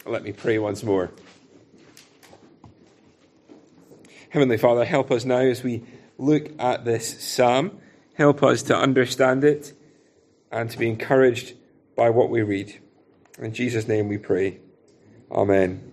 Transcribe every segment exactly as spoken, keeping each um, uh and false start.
Let me pray once more. Heavenly Father, help us now as we look at this psalm. Help us to understand it and to be encouraged by what we read. In Jesus' name we pray. Amen.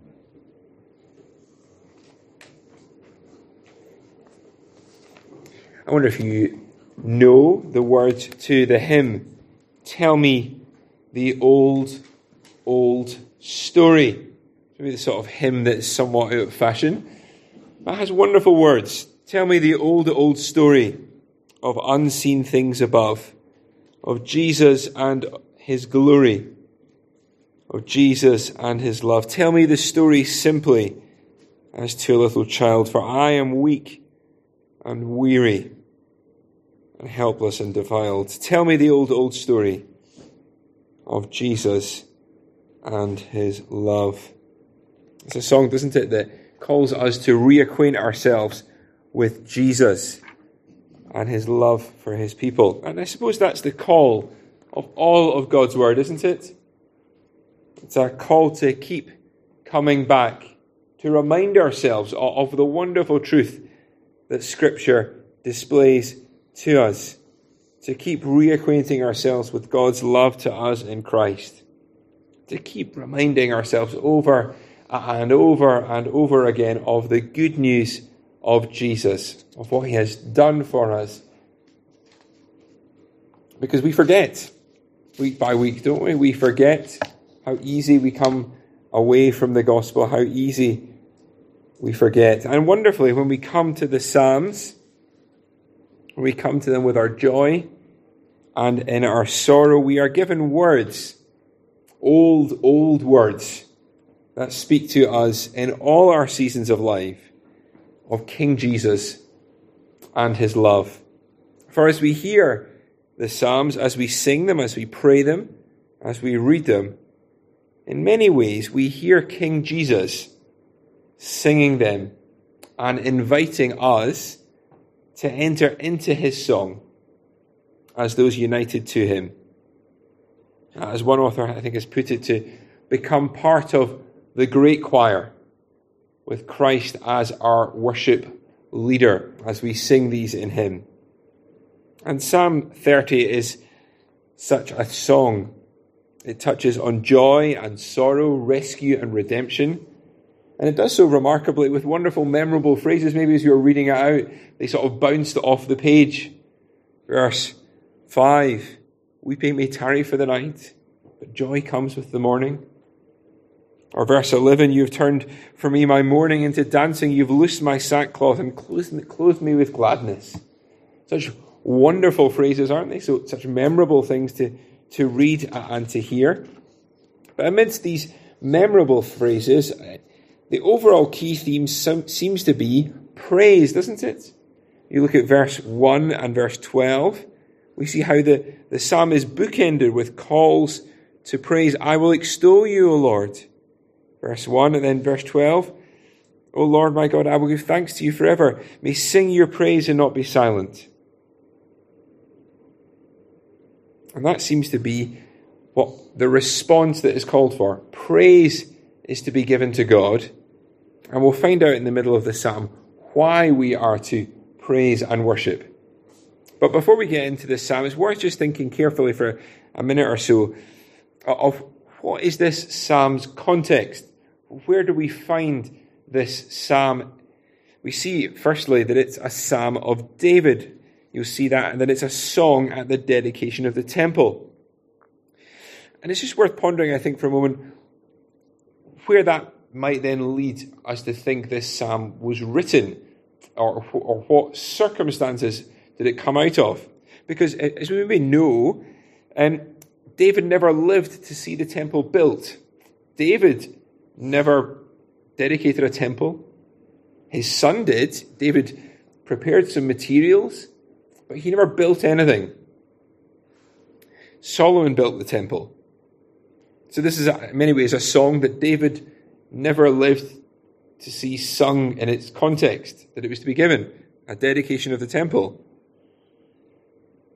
I wonder if you know the words to the hymn, Tell Me the Old, Old Story. Maybe the sort of hymn that's somewhat out of fashion. That has wonderful words. Tell me the old, old story of unseen things above, of Jesus and his glory, of Jesus and his love. Tell me the story simply as to a little child, for I am weak and weary and helpless and defiled. Tell me the old, old story of Jesus and his love. It's a song, doesn't it, that calls us to reacquaint ourselves with Jesus and his love for his people. And I suppose that's the call of all of God's word, isn't it? It's a call to keep coming back, to remind ourselves of the wonderful truth that Scripture displays to us, to keep reacquainting ourselves with God's love to us in Christ, to keep reminding ourselves over and over and over again of the good news of Jesus, of what he has done for us. Because we forget, week by week, don't we? We forget how easy we come away from the gospel, how easy we forget. And wonderfully, when we come to the Psalms, when we come to them with our joy and in our sorrow, we are given words, old, old words, that speak to us in all our seasons of life of King Jesus and his love. For as we hear the Psalms, as we sing them, as we pray them, as we read them, in many ways we hear King Jesus singing them and inviting us to enter into his song as those united to him. As one author, I think, has put it, to become part of the great choir with Christ as our worship leader as we sing these in hymn. And Psalm thirty is such a song. It touches on joy and sorrow, rescue and redemption. And it does so remarkably with wonderful, memorable phrases. Maybe as you're reading it out, they sort of bounced off the page. Verse five, weeping may tarry for the night, but joy comes with the morning. Or verse eleven, you've turned for me my mourning into dancing. You've loosed my sackcloth and clothed me with gladness. Such wonderful phrases, aren't they? So such memorable things to, to read and to hear. But amidst these memorable phrases, the overall key theme seems to be praise, doesn't it? You look at verse one and verse twelve. We see how the, the psalm is bookended with calls to praise. I will extol you, O Lord. Verse one and then verse twelve. O Lord my God, I will give thanks to you forever. May sing your praise and not be silent. And that seems to be what the response that is called for. Praise is to be given to God. And we'll find out in the middle of the psalm why we are to praise and worship. But before we get into this psalm, it's worth just thinking carefully for a minute or so of what is this psalm's context? Where do we find this psalm? We see, firstly, that it's a psalm of David. You'll see that, and that it's a song at the dedication of the temple. And it's just worth pondering, I think, for a moment, where that might then lead us to think this psalm was written, or, or what circumstances did it come out of? Because, as we maybe know, um, David never lived to see the temple built. David never dedicated a temple. His son did. David prepared some materials, but he never built anything. Solomon built the temple. So this is, in many ways, a song that David never lived to see sung in its context, that it was to be given, a dedication of the temple.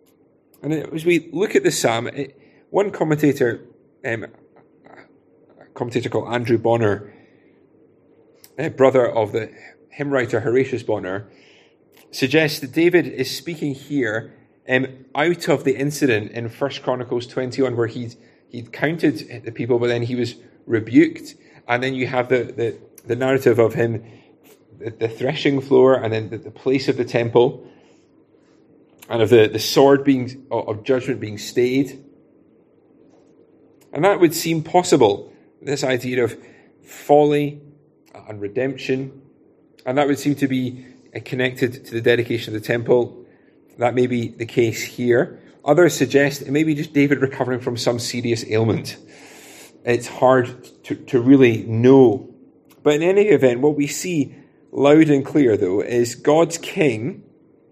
And as we look at the psalm, it, one commentator um, commentator called Andrew Bonner, a brother of the hymn writer Horatius Bonner, suggests that David is speaking here um, out of the incident in First Chronicles twenty-one where he'd, he'd counted the people, but then he was rebuked. And then you have the, the, the narrative of him, the, the threshing floor, and then the, the place of the temple, and of the, the sword being of judgment being stayed. And that would seem possible, this idea of folly and redemption. And that would seem to be connected to the dedication of the temple. That may be the case here. Others suggest it may be just David recovering from some serious ailment. It's hard to, to really know. But in any event, what we see loud and clear, though, is God's King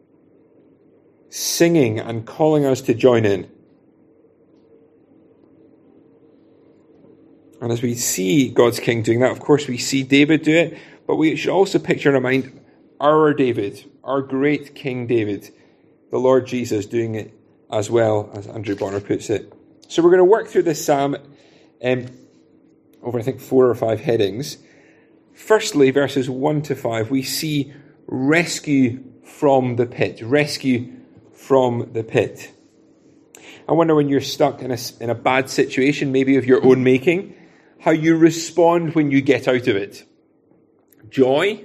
singing and calling us to join in. And as we see God's King doing that, of course, we see David do it, but we should also picture in our mind our David, our great King David, the Lord Jesus, doing it as well, as Andrew Bonner puts it. So we're going to work through this psalm um, over, I think, four or five headings. Firstly, verses one to five, we see rescue from the pit. Rescue from the pit. I wonder when you're stuck in a, in a bad situation, maybe of your own making, how you respond when you get out of it. Joy,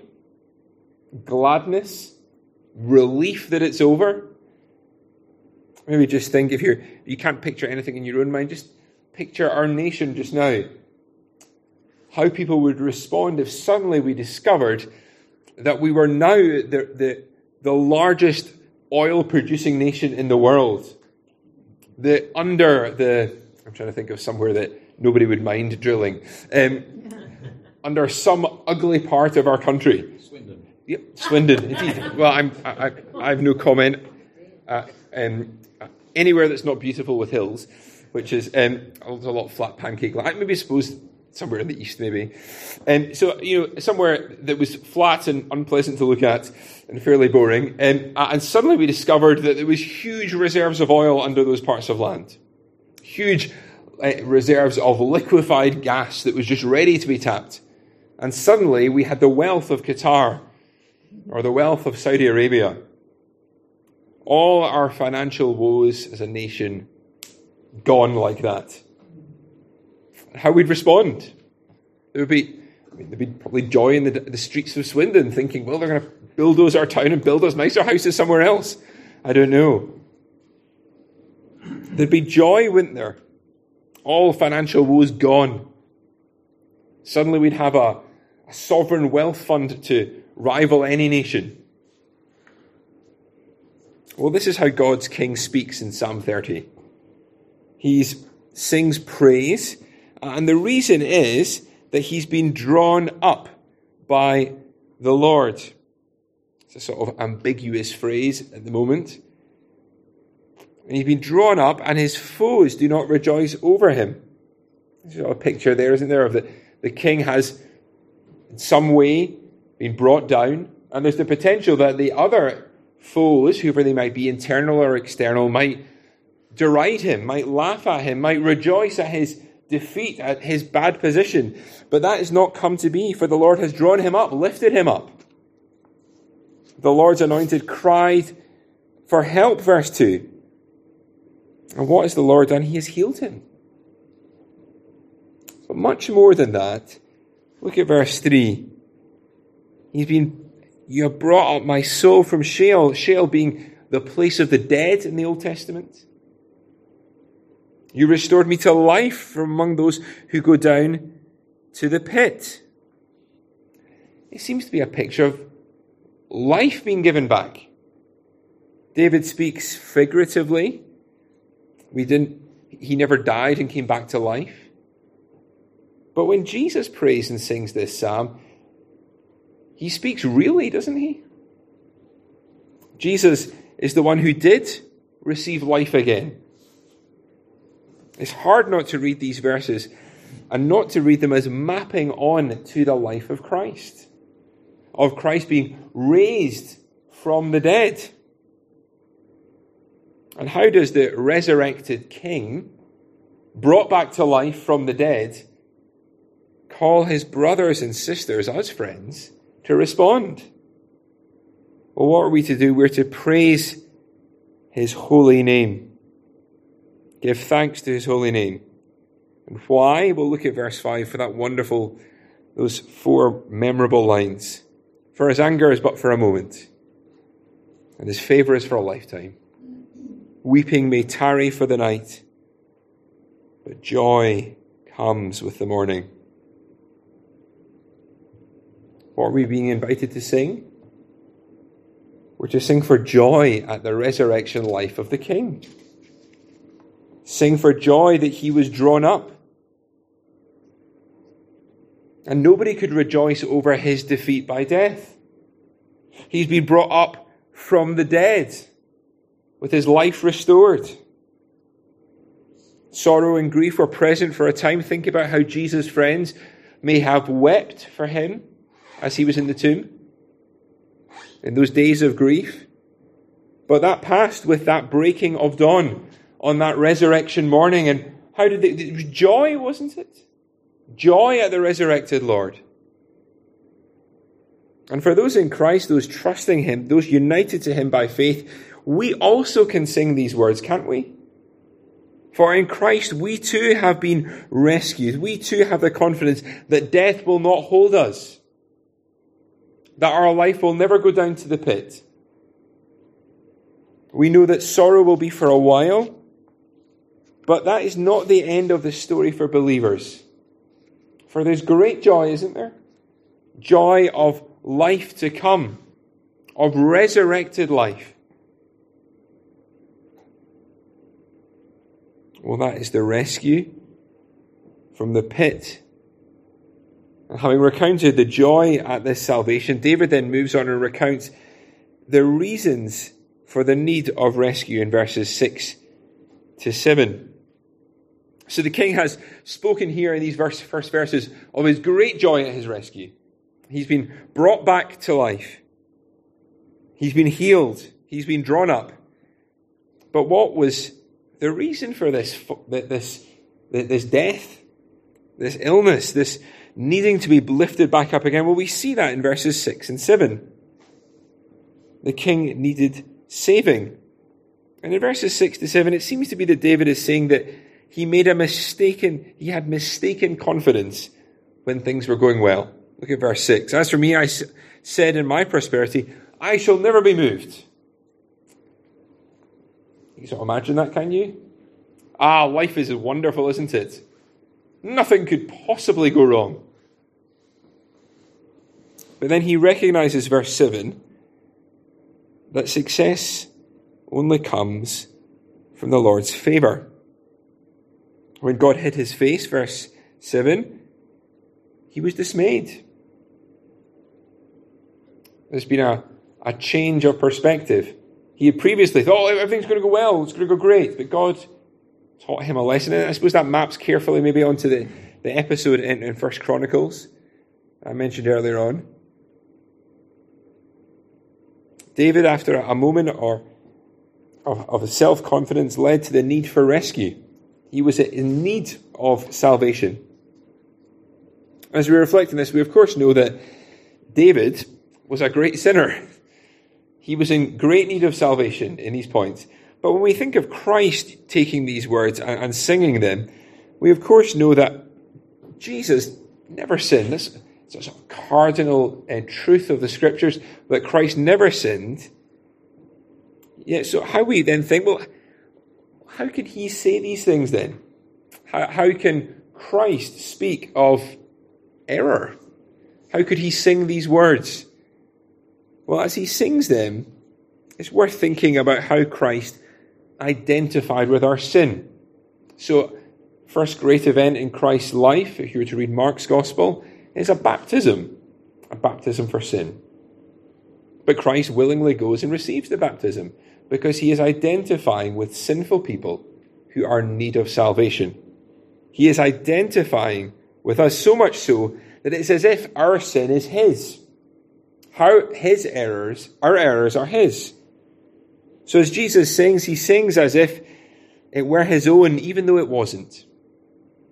gladness, relief that it's over. Maybe just think, if you're you can't picture anything in your own mind, just picture our nation just now. How people would respond if suddenly we discovered that we were now the, the, the largest oil-producing nation in the world. The under the I'm trying to think of somewhere that nobody would mind drilling. Um, under some ugly part of our country. Swindon. Yep, Swindon, indeed. Well, I'm, I, I have no comment. Uh, um, anywhere that's not beautiful with hills, which is um, a lot of flat pancake land. Maybe suppose somewhere in the east, maybe. Um, so, you know, somewhere that was flat and unpleasant to look at and fairly boring. Um, and suddenly we discovered that there was huge reserves of oil under those parts of land. Huge uh, reserves of liquefied gas that was just ready to be tapped. And suddenly we had the wealth of Qatar or the wealth of Saudi Arabia. All our financial woes as a nation gone like that. How we'd respond? There would be, I mean, there'd be probably joy in the, the streets of Swindon, thinking, well, they're going to bulldoze our town and build us nicer houses somewhere else. I don't know. There'd be joy, wouldn't there? All financial woes gone. Suddenly we'd have a, a sovereign wealth fund to rival any nation. Well, this is how God's King speaks in Psalm thirty. He sings praise, and the reason is that he's been drawn up by the Lord. It's a sort of ambiguous phrase at the moment. And he's been drawn up, and his foes do not rejoice over him. There's a picture there, isn't there, of the, the king has in some way been brought down, and there's the potential that the other foes, whoever they might be, internal or external, might deride him, might laugh at him, might rejoice at his defeat, at his bad position. But that has not come to be, for the Lord has drawn him up, lifted him up. The Lord's anointed cried for help, verse two. And what has the Lord done? He has healed him. But much more than that, look at verse three. He's been, you have brought up my soul from Sheol, Sheol being the place of the dead in the Old Testament. You restored me to life from among those who go down to the pit. It seems to be a picture of life being given back. David speaks figuratively. We didn't, he never died and came back to life. But when Jesus prays and sings this psalm, he speaks really, doesn't he? Jesus is the one who did receive life again. It's hard not to read these verses and not to read them as mapping on to the life of Christ, of Christ being raised from the dead. And how does the resurrected King, brought back to life from the dead, call his brothers and sisters, us friends, to respond. Well, what are we to do? We're to praise his holy name. Give thanks to his holy name. And why? We'll look at verse five for that wonderful, those four memorable lines. For his anger is but for a moment, and his favour is for a lifetime. Weeping may tarry for the night, but joy comes with the morning. What are we being invited to sing? We're to sing for joy at the resurrection life of the King. Sing for joy that he was drawn up. And nobody could rejoice over his defeat by death. He's been brought up from the dead, with his life restored. Sorrow and grief were present for a time. Think about how Jesus' friends may have wept for him as he was in the tomb, in those days of grief. But that passed with that breaking of dawn on that resurrection morning. And how did they? It was joy, wasn't it? Joy at the resurrected Lord. And for those in Christ, those trusting him, those united to him by faith, we also can sing these words, can't we? For in Christ we too have been rescued. We too have the confidence that death will not hold us, that our life will never go down to the pit. We know that sorrow will be for a while, but that is not the end of the story for believers. For there's great joy, isn't there? Joy of life to come, of resurrected life. Well, that is the rescue from the pit. And having recounted the joy at this salvation, David then moves on and recounts the reasons for the need of rescue in verses six to seven. So the king has spoken here in these verse, first verses of his great joy at his rescue. He's been brought back to life. He's been healed. He's been drawn up. But what was the reason for this, this, this death, this illness, this needing to be lifted back up again? Well, we see that in verses six and seven. The king needed saving. And in verses six to seven, it seems to be that David is saying that he made a mistaken, he had mistaken confidence when things were going well. Look at verse six. As for me, I said in my prosperity, I shall never be moved. You can sort of imagine that, can you? Ah, life is wonderful, isn't it? Nothing could possibly go wrong. But then he recognizes, verse seven, that success only comes from the Lord's favor. When God hid his face, verse seven, he was dismayed. There's been a, a change of perspective. He had previously thought, oh, everything's going to go well, it's going to go great. But God taught him a lesson. And I suppose that maps carefully maybe onto the, the episode in, in First Chronicles I mentioned earlier on. David, after a moment or of, of self-confidence, led to the need for rescue. He was in need of salvation. As we reflect on this, we of course know that David was a great sinner. He was in great need of salvation in these points. But when we think of Christ taking these words and, and singing them, we of course know that Jesus never sinned. This is a cardinal uh, truth of the Scriptures, that Christ never sinned. Yeah, so how we then think, well, how could he say these things then? How, how can Christ speak of error? How could he sing these words? Well, as he sings them, it's worth thinking about how Christ identified with our sin. So, first great event in Christ's life, if you were to read Mark's Gospel, is a baptism, a baptism for sin. But Christ willingly goes and receives the baptism because he is identifying with sinful people who are in need of salvation. He is identifying with us so much so that it's as if our sin is his. How his errors, our errors are his. So as Jesus sings, he sings as if it were his own, even though it wasn't.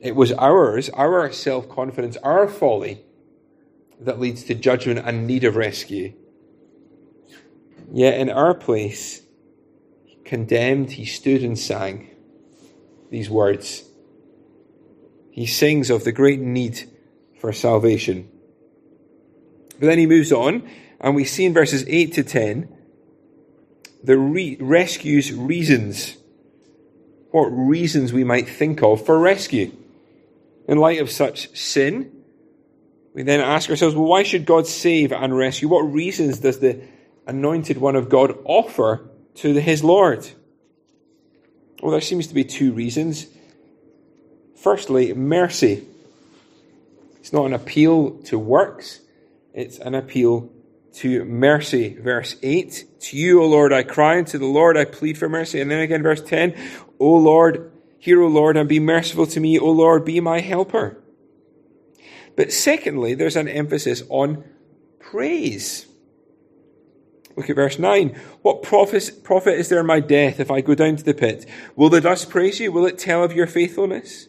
It was ours, our self-confidence, our folly that leads to judgment and need of rescue. Yet in our place, condemned, he stood and sang these words. He sings of the great need for salvation. But then he moves on, and we see in verses eight to ten, the re- rescue's reasons. What reasons we might think of for rescue. In light of such sin, we then ask ourselves, well, why should God save and rescue? What reasons does the anointed one of God offer to his Lord? Well, there seems to be two reasons. Firstly, mercy. It's not an appeal to works, it's an appeal to mercy. Verse eight, to you, O Lord, I cry, and to the Lord I plead for mercy. And then again, verse ten, O Lord, hear, O Lord, and be merciful to me. O Lord, be my helper. But secondly, there's an emphasis on praise. Look at verse nine. What profit, profit is there in my death if I go down to the pit? Will the dust praise you? Will it tell of your faithfulness?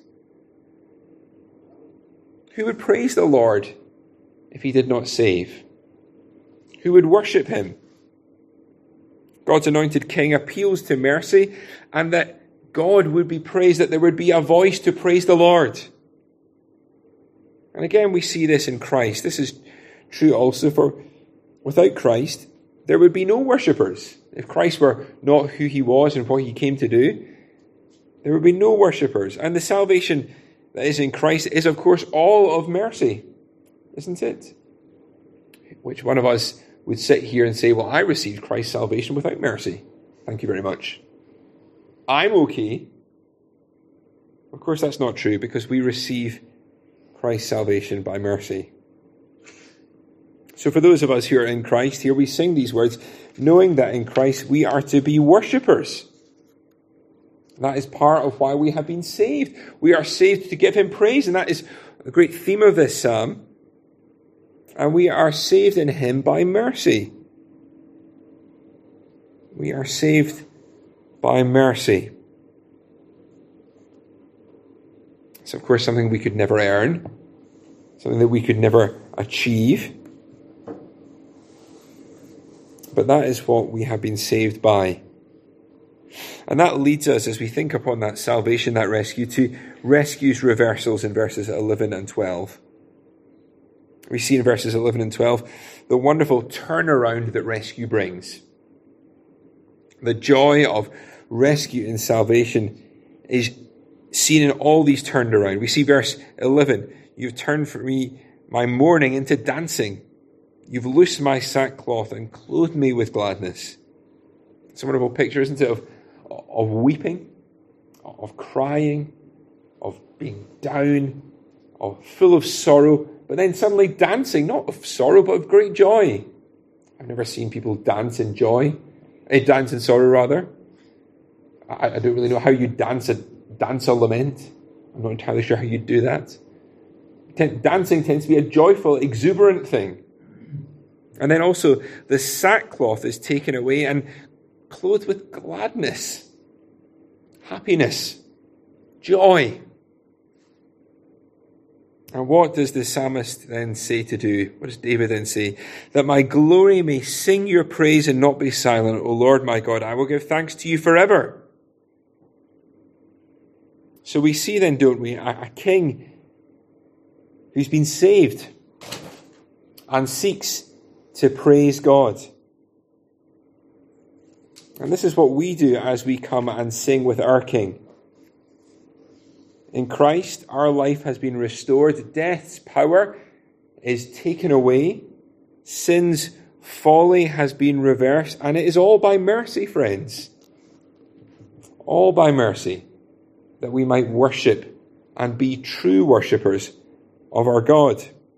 Who would praise the Lord if he did not save? Who would worship him? God's anointed king appeals to mercy, and that God would be praised, that there would be a voice to praise the Lord. And again, we see this in Christ. This is true also for without Christ, there would be no worshippers. If Christ were not who he was and what he came to do, there would be no worshippers. And the salvation that is in Christ is, of course, all of mercy, isn't it? Which one of us would sit here and say, well, I received Christ's salvation without mercy. Thank you very much. I'm okay. Of course, that's not true, because we receive Christ's salvation by mercy. So for those of us who are in Christ, here we sing these words, knowing that in Christ we are to be worshippers. That is part of why we have been saved. We are saved to give him praise, and that is a great theme of this psalm. And we are saved in him by mercy. We are saved by mercy. It's, of course, something we could never earn, something that we could never achieve. But that is what we have been saved by. And that leads us, as we think upon that salvation, that rescue, to rescue's reversals in verses eleven and twelve. We see in verses eleven and twelve the wonderful turnaround that rescue brings. The joy of rescue and salvation is seen in all these turned around. We see verse eleven, you've turned for me my mourning into dancing. You've loosed my sackcloth and clothed me with gladness. It's a wonderful picture, isn't it, of, of weeping, of crying, of being down, of full of sorrow, but then suddenly dancing, not of sorrow, but of great joy. I've never seen people dance in joy, eh, dance in sorrow, rather. I, I don't really know how you dance a, dance a lament. I'm not entirely sure how you do that. Dancing tends to be a joyful, exuberant thing. And then also, the sackcloth is taken away and clothed with gladness, happiness, joy. And what does the psalmist then say to do? What does David then say? That my glory may sing your praise and not be silent. O Lord my God, I will give thanks to you forever. So we see then, don't we, a, a king who's been saved and seeks to praise God. And this is what we do as we come and sing with our King. In Christ, our life has been restored. Death's power is taken away. Sin's folly has been reversed. And it is all by mercy, friends. All by mercy, that we might worship and be true worshippers of our God.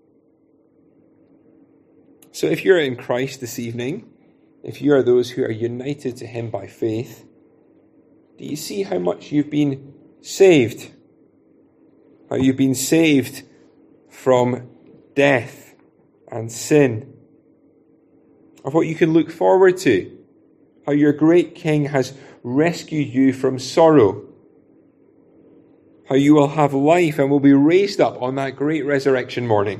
So if you're in Christ this evening, if you are those who are united to him by faith, do you see how much you've been saved? How you've been saved from death and sin? Of what you can look forward to? How your great King has rescued you from sorrow? how you will have life and will be raised up on that great resurrection morning.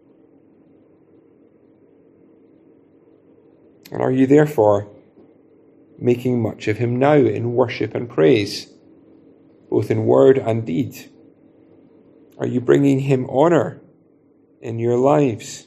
And are you therefore making much of him now in worship and praise, both in word and deed? Are you bringing him honor in your lives?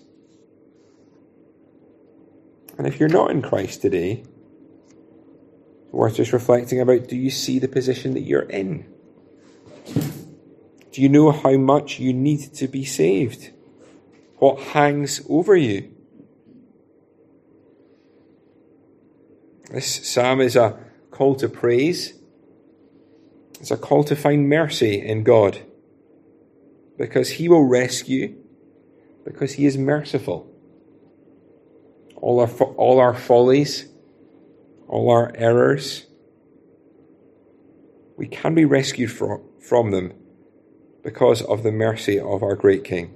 And if you're not in Christ today, it's worth just reflecting about, do you see the position that you're in? Do you know how much you need to be saved? What hangs over you? This psalm is a call to praise. It's a call to find mercy in God, because he will rescue, because he is merciful. All our, all our follies, all our errors, we can be rescued from, from them because of the mercy of our great King.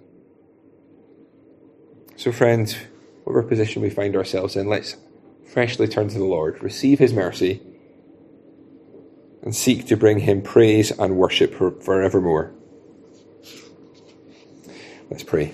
So friends, whatever position we find ourselves in, let's freshly turn to the Lord, receive his mercy, and seek to bring him praise and worship for, forevermore. Let's pray.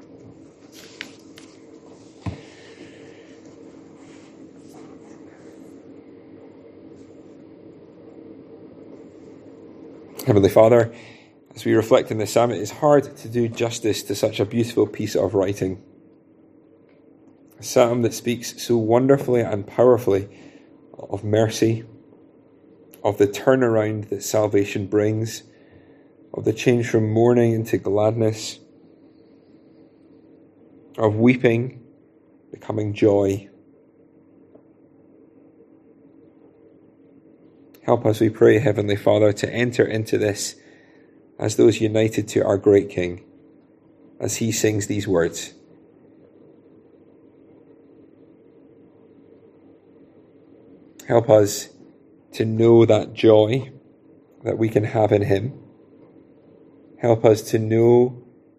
Heavenly Father, as we reflect on this psalm, it is hard to do justice to such a beautiful piece of writing. A psalm that speaks so wonderfully and powerfully of mercy, of the turnaround that salvation brings, of the change from mourning into gladness, of weeping becoming joy. Help us, we pray, Heavenly Father, to enter into this as those united to our great King, as he sings these words. Help us to know that joy that we can have in him. Help us to know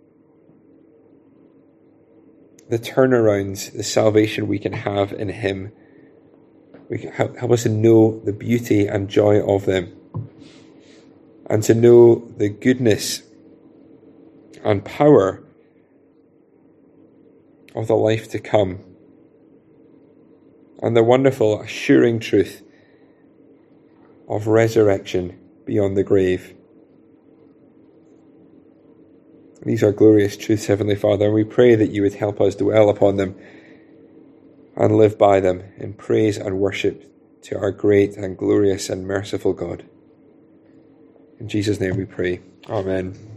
the turnarounds, the salvation we can have in him. We can help, help us to know the beauty and joy of them, and to know the goodness and power of the life to come, and the wonderful assuring truth of resurrection beyond the grave. These are glorious truths, Heavenly Father, and we pray that you would help us dwell upon them and live by them in praise and worship to our great and glorious and merciful God. In Jesus' name we pray. Amen.